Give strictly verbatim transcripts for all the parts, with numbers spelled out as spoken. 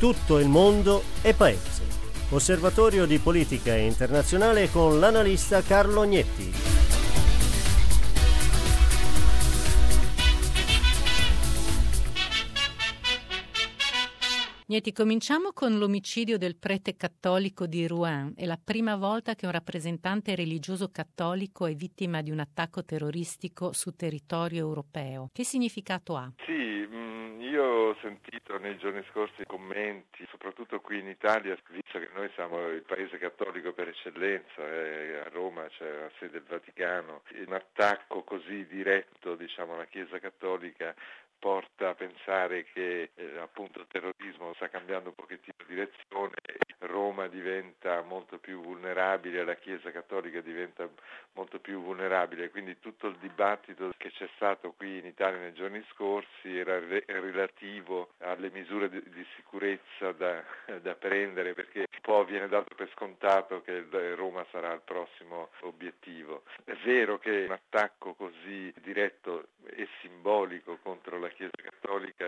tutto il mondo e paese. Osservatorio di politica internazionale con l'analista Carlo Agnetti. Nieti, cominciamo con l'omicidio del prete cattolico di Rouen. È la prima volta che un rappresentante religioso cattolico è vittima di un attacco terroristico su territorio europeo. Che significato ha? Sì, mh, io ho sentito nei giorni scorsi commenti, soprattutto qui in Italia, visto che noi siamo il paese cattolico per eccellenza, e a Roma c'è la sede del Vaticano, un attacco così diretto, diciamo, alla Chiesa cattolica porta a pensare che eh, appunto il terrorismo sta cambiando un pochettino direzione, Roma diventa molto più vulnerabile, la Chiesa cattolica diventa molto più vulnerabile, quindi tutto il dibattito che c'è stato qui in Italia nei giorni scorsi era re- relativo alle misure di, di sicurezza da, da prendere, perché un po' viene dato per scontato che Roma sarà il prossimo obiettivo. È vero che un attacco così diretto e simbolico contro la Chiesa cattolica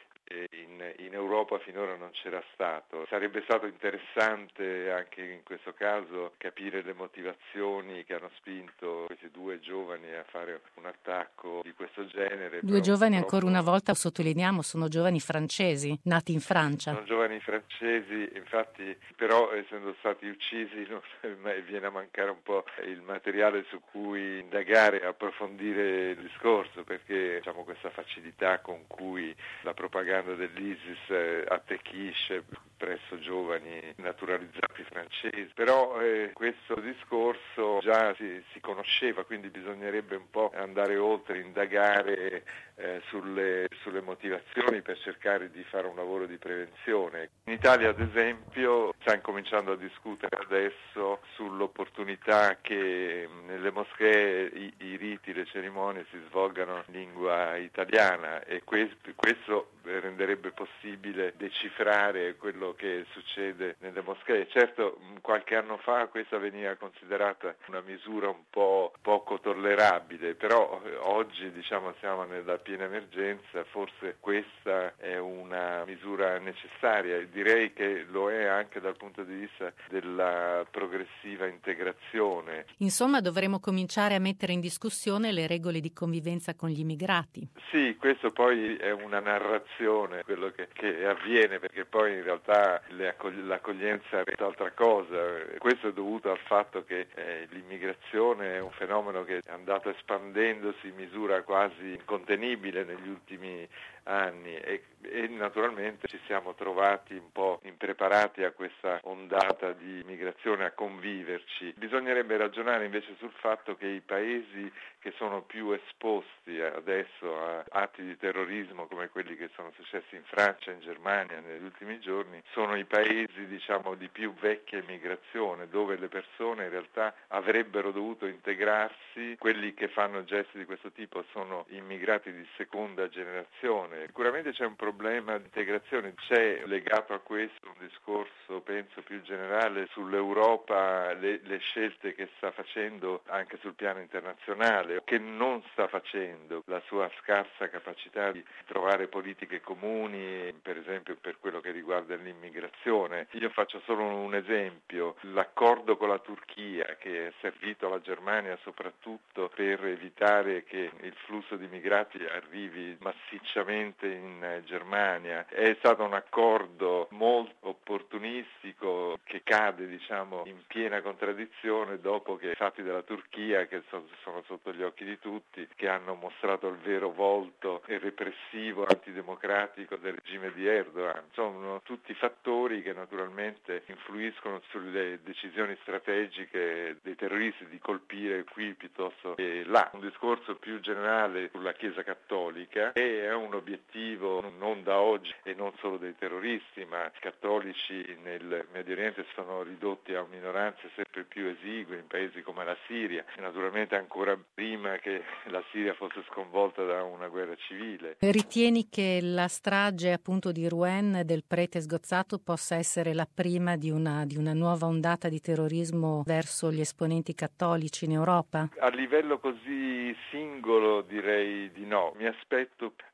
In, in Europa finora non c'era stato. Sarebbe stato interessante anche in questo caso capire le motivazioni che hanno spinto questi due giovani a fare un attacco di questo genere. Due Però, giovani, purtroppo, ancora una volta sottolineiamo, sono giovani francesi, nati in Francia. Sono giovani francesi, infatti, però essendo stati uccisi non, viene a mancare un po' il materiale su cui indagare e approfondire il discorso, perché diciamo questa facilità con cui la propaganda dell'ISIS eh, attecchisce presso giovani naturalizzati francesi, però eh, questo discorso già si, si conosceva, quindi bisognerebbe un po' andare oltre, indagare eh, sulle, sulle motivazioni per cercare di fare un lavoro di prevenzione. In Italia, ad esempio, sta incominciando a discutere adesso sull'opportunità che nelle moschee i, i riti, le cerimonie si svolgano in lingua italiana, e questo, questo renderebbe possibile decifrare quello che succede nelle moschee. Certo, qualche anno fa questa veniva considerata una misura un po' poco tollerabile, però oggi diciamo siamo nella piena emergenza, forse questa è una misura necessaria, e direi che lo è anche dal punto di vista della progressiva integrazione. Insomma, dovremo cominciare a mettere in discussione le regole di convivenza con gli immigrati. Sì, questo poi è una narrazione, quello che, che avviene, perché poi in realtà l'accoglienza è altra cosa. Questo è dovuto al fatto che eh, l'immigrazione è un fenomeno che è andato espandendosi in misura quasi incontenibile negli ultimi anni, e, e naturalmente ci siamo trovati un po' impreparati a questa ondata di migrazione, a conviverci. Bisognerebbe ragionare invece sul fatto che i paesi che sono più esposti adesso a atti di terrorismo come quelli che sono successi in Francia e in Germania negli ultimi giorni sono i paesi, diciamo, di più vecchia immigrazione, dove le persone in realtà avrebbero dovuto integrarsi. Quelli che fanno gesti di questo tipo sono immigrati di seconda generazione. Sicuramente c'è un problema di integrazione, c'è legato a questo un discorso, penso, più generale sull'Europa, le, le scelte che sta facendo anche sul piano internazionale, che non sta facendo, la sua scarsa capacità di trovare politiche comuni, per esempio per quello che riguarda l'immigrazione. Io faccio solo un esempio, l'accordo con la Turchia, che è servito alla Germania soprattutto per evitare che il flusso di migranti arrivi massicciamente in Germania, è stato un accordo molto opportunistico che cade, diciamo, in piena contraddizione dopo che i fatti della Turchia, che sono sotto gli occhi di tutti, che hanno mostrato il vero volto repressivo, antidemocratico del regime di Erdogan. Sono tutti fattori che naturalmente influiscono sulle decisioni strategiche dei terroristi di colpire qui piuttosto che là. Un discorso più generale sulla Chiesa cattolica, e è un obiettivo non da oggi e non solo dei terroristi, ma i cattolici nel Medio Oriente sono ridotti a minoranze sempre più esigue in paesi come la Siria, e naturalmente ancora prima che la Siria fosse sconvolta da una guerra civile. Ritieni che la strage appunto di Rouen del prete sgozzato possa essere la prima di una, di una nuova ondata di terrorismo verso gli esponenti cattolici in Europa? A livello così singolo direi di no. Mi aspetto gesti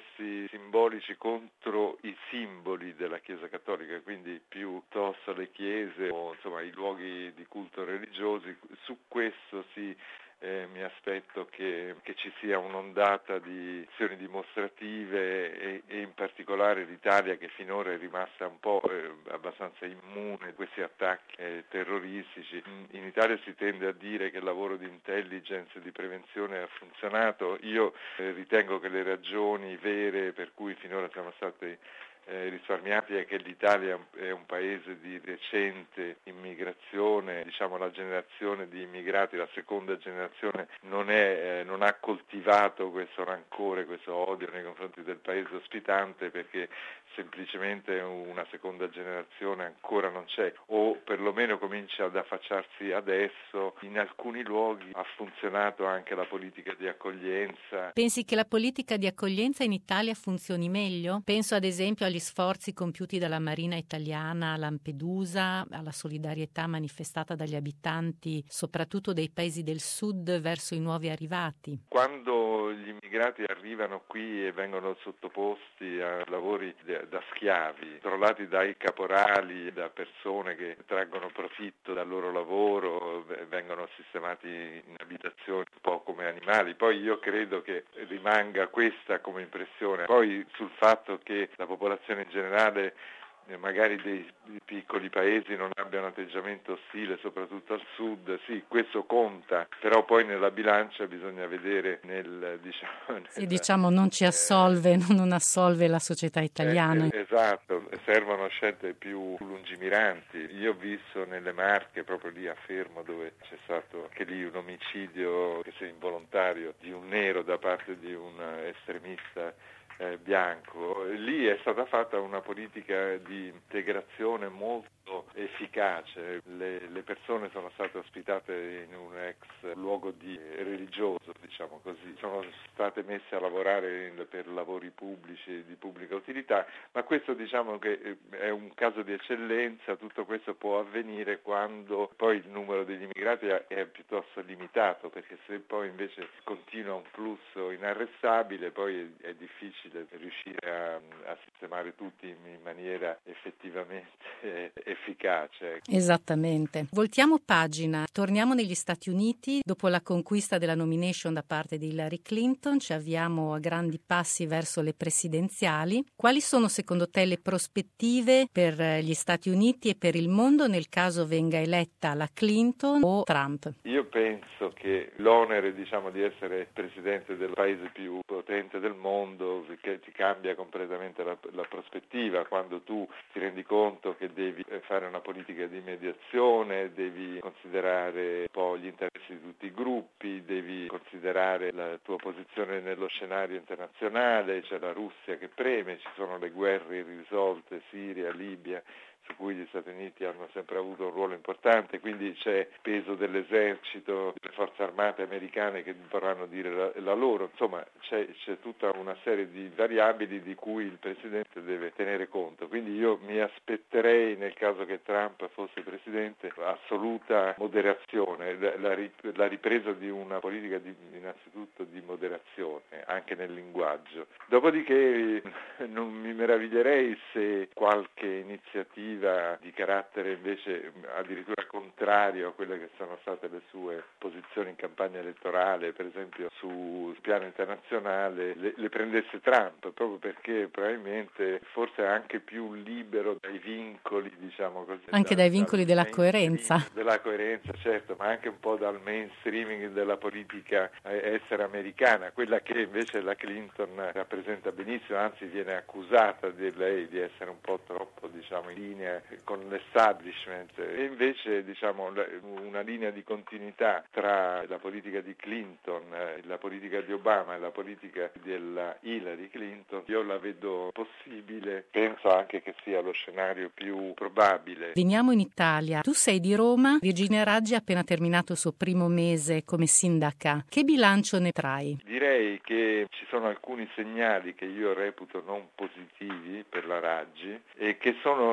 gesti simbolici contro i simboli della Chiesa cattolica, quindi piuttosto le chiese o insomma i luoghi di culto religiosi. Su questo si Eh, mi aspetto che, che ci sia un'ondata di azioni dimostrative e, e in particolare l'Italia, che finora è rimasta un po' eh, abbastanza immune a questi attacchi eh, terroristici. In, in Italia si tende a dire che il lavoro di intelligence e di prevenzione ha funzionato. Io eh, ritengo che le ragioni vere per cui finora siamo stati Eh, risparmiati è che l'Italia è un paese di recente immigrazione, diciamo la generazione di immigrati, la seconda generazione non, è, eh, non ha coltivato questo rancore, questo odio nei confronti del paese ospitante, perché semplicemente una seconda generazione ancora non c'è, o perlomeno comincia ad affacciarsi adesso. In alcuni luoghi ha funzionato anche la politica di accoglienza. Pensi che la politica di accoglienza in Italia funzioni meglio? Penso ad esempio agli sforzi compiuti dalla Marina italiana a Lampedusa, alla solidarietà manifestata dagli abitanti, soprattutto dei paesi del sud, verso i nuovi arrivati. Quando gli immigrati arrivano qui e vengono sottoposti a lavori da schiavi, controllati dai caporali, da persone che traggono profitto dal loro lavoro, vengono sistemati in abitazioni un po' come animali, poi io credo che rimanga questa come impressione. Poi sul fatto che la popolazione in generale, magari dei piccoli paesi, non abbia un atteggiamento ostile, soprattutto al sud, sì, questo conta, però poi nella bilancia bisogna vedere nel, diciamo, nel, sì, diciamo non ci assolve, eh, non assolve la società italiana. Eh, esatto, servono scelte più lungimiranti. Io ho visto nelle Marche, proprio lì a Fermo, dove c'è stato anche lì un omicidio, che sia involontario, di un nero da parte di un estremista Eh, bianco. Lì è stata fatta una politica di integrazione molto efficace. Le, le persone sono state ospitate in un ex luogo di religioso, diciamo così, sono state messe a lavorare in, per lavori pubblici di pubblica utilità, ma questo diciamo che è un caso di eccellenza. Tutto questo può avvenire quando poi il numero degli immigrati è piuttosto limitato, perché se poi invece continua un flusso inarrestabile poi è, è difficile riuscire a, a sistemare tutti in maniera effettivamente efficace. Esattamente. Voltiamo pagina, torniamo negli Stati Uniti. Dopo la conquista della nomination da parte di Hillary Clinton ci avviamo a grandi passi verso le presidenziali. Quali sono secondo te le prospettive per gli Stati Uniti e per il mondo nel caso venga eletta la Clinton o Trump? Io penso che l'onere, diciamo, di essere presidente del paese più potente del mondo, che ti cambia completamente la, la prospettiva quando tu ti rendi conto che devi fare una politica di mediazione, devi considerare un po' gli interessi di tutti i gruppi, devi considerare la tua posizione nello scenario internazionale. C'è la Russia che preme, ci sono le guerre irrisolte, Siria, Libia, su cui gli Stati Uniti hanno sempre avuto un ruolo importante, quindi c'è peso dell'esercito, delle forze armate americane che vorranno dire la, la loro, insomma c'è, c'è tutta una serie di variabili di cui il Presidente deve tenere conto, quindi io mi aspetterei, nel caso che Trump fosse Presidente, assoluta moderazione, la, la ripresa di una politica di, innanzitutto di moderazione, anche nel linguaggio. Dopodiché non mi meraviglierei se qualche iniziativa di carattere invece addirittura contrario a quelle che sono state le sue posizioni in campagna elettorale, per esempio sul piano internazionale, le, le prendesse Trump, proprio perché probabilmente forse è anche più libero dai vincoli, diciamo così. Anche da, dai vincoli della coerenza. Della coerenza, certo, ma anche un po' dal mainstreaming della politica estera americana, quella che invece la Clinton rappresenta benissimo, anzi viene accusata di lei di essere un po' troppo, diciamo, in linea con l'establishment, e invece diciamo una linea di continuità tra la politica di Clinton, la politica di Obama e la politica della Hillary Clinton io la vedo possibile, penso anche che sia lo scenario più probabile. Veniamo in Italia, tu sei di Roma, Virginia Raggi ha appena terminato il suo primo mese come sindaca, che bilancio ne trai? Direi che ci sono alcuni segnali che io reputo non positivi per la Raggi e che sono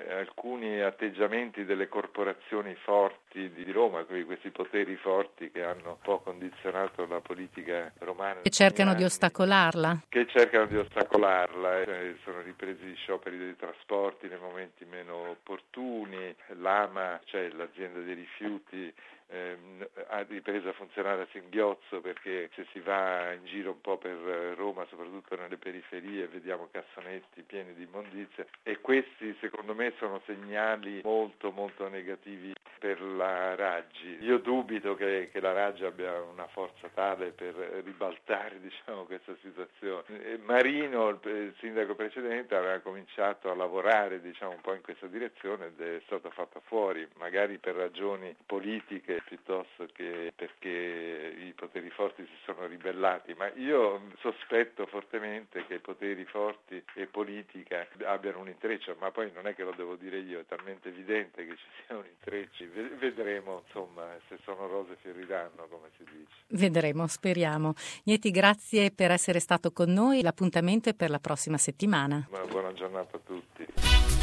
alcuni atteggiamenti delle corporazioni forti di Roma, questi poteri forti che hanno un po' condizionato la politica romana. Che cercano di ostacolarla. Che cercano di ostacolarla, eh, sono ripresi gli scioperi dei trasporti nei momenti meno opportuni, l'Ama, cioè l'azienda dei rifiuti, ehm, ha ripreso a funzionare a singhiozzo, perché se si va in giro un po' per Roma, soprattutto nelle periferie, vediamo cassonetti pieni di immondizia, e questi secondo me sono segnali molto molto negativi per la Raggi. Io dubito che, che la Raggi abbia una forza tale per ribaltare, diciamo, questa situazione. Marino, il sindaco precedente, aveva cominciato a lavorare, diciamo, un po' in questa direzione ed è stato fatto fuori, magari per ragioni politiche piuttosto che perché i poteri forti si sono ribellati, ma io sospetto fortemente che i poteri forti e politica abbiano un intreccio, ma poi non è che lo devo dire io, è talmente evidente che ci sia un intreccio. Vedremo, insomma, se sono rose fioriranno, come si dice. Vedremo, speriamo. Nieti, grazie per essere stato con noi. L'appuntamento è per la prossima settimana. Una buona giornata a tutti.